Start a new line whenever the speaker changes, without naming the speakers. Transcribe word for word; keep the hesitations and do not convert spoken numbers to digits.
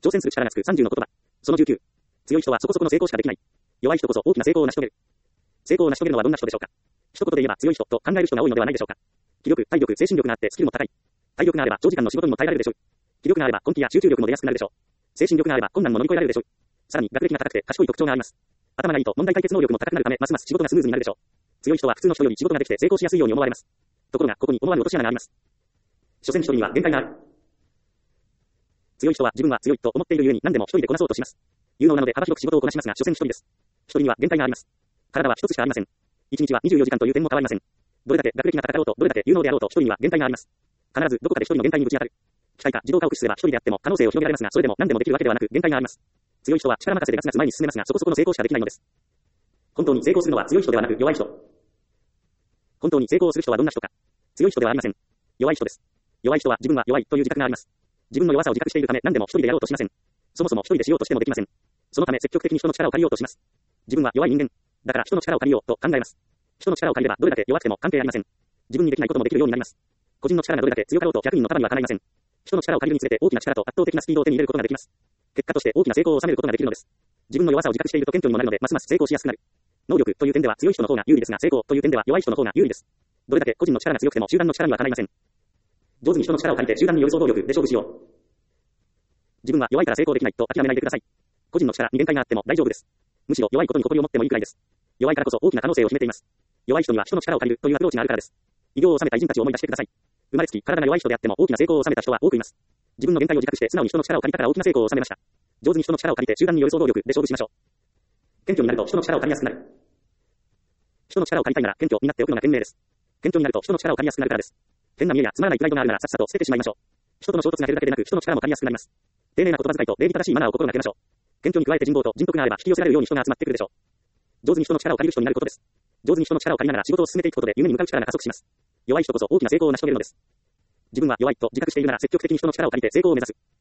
挑戦する力がつくさんじゅうの言葉。そのじゅうきゅう。強い人はそこそこの成功しかできない。弱い人こそ大きな成功を成し遂げる。成功を成し遂げるのはどんな人でしょうか。一言で言えば強い人と考える人が多いのではないでしょうか。気力、体力、精神力があってスキルも高い。体力があれば長時間の仕事にも耐えられるでしょう。気力があれば根気や集中力も出やすくなるでしょう。精神力があれば困難も乗り越えられるでしょう。さらに学歴が高くて賢い特徴があります。頭がいいと問題解決能力も高くなるためますます仕事がスムーズになるでしょう。強い人は普通の人より仕事ができて成功しやすいように思われます。ところがここに思わぬ落とし穴があります。所詮一人には限界がある。強い人は自分は強いと思っているゆえに何でも一人でこなそうとします。有能なので幅広く仕事をこなしますが所詮一人です。一人には限界があります。体は一つしかありません。一日はにじゅうよじかんという点も変わりません。どれだけ学歴が高かろうとどれだけ有能であろうと一人には限界があります。必ずどこかで一人の限界にぶち当たる。機械か自動化を駆使すれば一人であっても可能性を広げられますがそれでも何でもできるわけではなく限界があります。強い人は力任せでガツガツ前に進めますがそこそこの成功しかできないのです。本当に成功するのは強い人ではなく弱い人。本当に成功する人はどんな人か。強い人ではありません。弱い人です。弱い人は自分は弱いという自覚があります。自分の弱さを自覚しているため何でも一人でやろうとしません。そもそも一人でしようとしてもできません。そのため積極的に人の力を借りようとします。自分は弱い人間。だから人の力を借りようと考えます。人の力を借りればどれだけ弱くても関係ありません。自分にできないこともできるようになります。個人の力がどれだけ強かろうとひゃくにんの束にはかないません。人の力を借りるにつれて大きな力と圧倒的なスピードを手に入れることができます。結果として大きな成功を収めることができるのです。自分の弱さを自覚していると謙虚にもなるのでますます成功しやすくなる。能力という点では強い人の方が有利ですが成功という点では弱い人の方が有利です。どれだけ個人の力が強くても集団の力にはかないません。上手に人の力を借りて集団に寄り添う能力で勝負しよう。自分は弱いから成功できないと諦めないでください。個人の力に限界があっても大丈夫です。むしろ弱いことに誇りを持ってもいいくらいです。弱いからこそ大きな可能性を秘めています。弱い人には人の力を借りるというアプローチがあるからです。偉業を収めた偉人たちを思い出してください。生まれつき体が弱い人であっても大きな成功を収めた人は多くいます。自分の限界を自覚して素直に人の力を借りたから大きな成功を収めました。上手に人の力を借りて集団に寄り添う能力で勝負しましょう。謙虚になると人の力を借りやすくなる。人の力を借りたいなら謙虚になっておくのが賢明です。謙虚になると人の力を借りやすくなるからです。変な見栄やつまらないプライドがあるならさっさと捨ててしまいましょう。人との衝突が減るだけでなく人の力も借りやすくなります。丁寧な言葉遣いと礼儀正しいマナーを心がけましょう。謙虚に加えて人望と人徳があれば引き寄せられるように人が集まってくるでしょう。上手に人の力を借りる人になることです。上手に人の力を借りながら仕事を進めていくことで夢に向かう力が加速します。弱い人こそ大きな成功を成し遂げるのです。自分は弱いと自覚しているなら積極的に人の力を借りて成功を目指す。